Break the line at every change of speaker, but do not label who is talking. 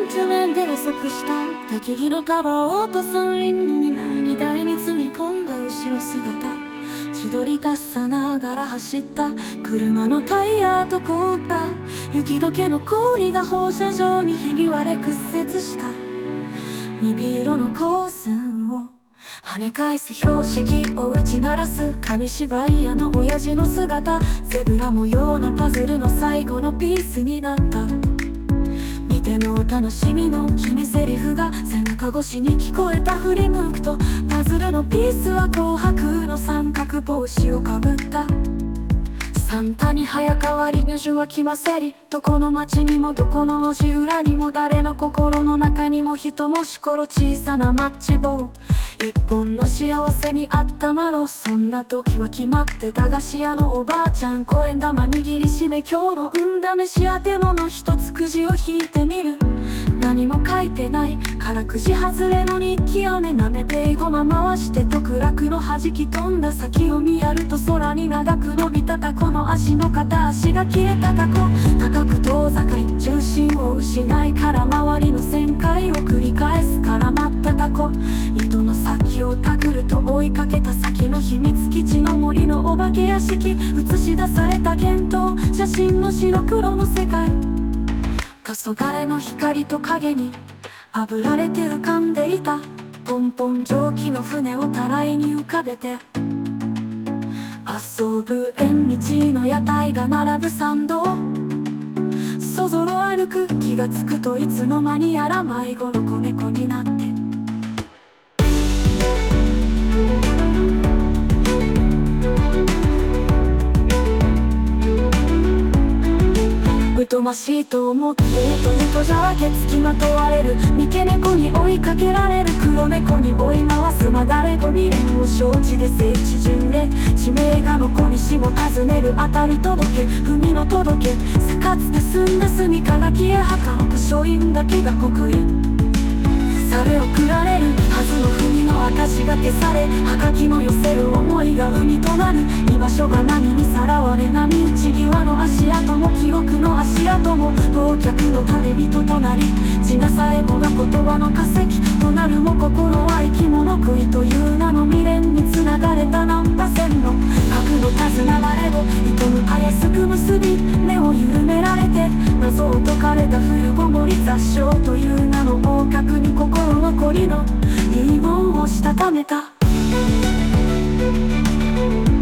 去年で予測した適宜のカバーをと三輪の荷台に積み込んだ後ろ姿、千鳥かさながら走った車のタイヤと凍った雪解けの氷が放射状にひび割れ屈折した鈍色の光線を跳ね返す標識を打ち鳴らす紙芝居屋の親父の姿、ゼブラ模様のパズルの最後のピースになった。見てのお楽しみの決め台詞が背中越しに聞こえた。振り向くとパズルのピースは紅白の三角帽子をかぶった。サンタに早変わり主は来ませり、どこの町にもどこの路地裏にも誰の心の中にも人もしころ小さなマッチ棒一本の幸せにあったまろう。そんな時は決まって駄菓子屋のおばあちゃん5円玉握りしめ、今日の運試し当て物一つくじを引いてみる。何も書いてないからくじ外れの日記をね舐めてごま回して特楽の弾き飛んだ先を見やると空に長く伸びたタコの足の片足が消えたタコ、高く遠ざかり重心を失いから周りの旋回を繰り返すから待ったタコ、糸の先をたぐると追いかけた先の秘密基地の森のお化け屋敷、映し出された幻灯写真の白黒の世界、黄昏の光と影に炙られて浮かんでいたポンポン蒸気の船をたらいに浮かべて遊ぶ縁日の屋台が並ぶ参道、そぞろ歩く気がつくといつの間にやら迷子の子猫になって疎ましいと思ってとじゃらけつきまとわれる三毛猫に追いかけられる黒猫に追い回すまだれご未練を承知で聖地巡礼地名が残りしも尋ねる当たり届け文の届けせかつて澄んだ住かが消え墓の書院だけが刻印され送られるはずの文の証が消され墓も寄せる思いが海となる居場所が波にさらわれ波打ち際の足跡も記憶の足跡も忘却の旅人となり地名さえもが言葉の化石となるも心は生き物食いという名の未練につながれた難破線の核の手綱なれど糸のたやすく結び目を緩められて謎を解かれた冬ごもり雑草という名の方角に心残りの遺言をしたためた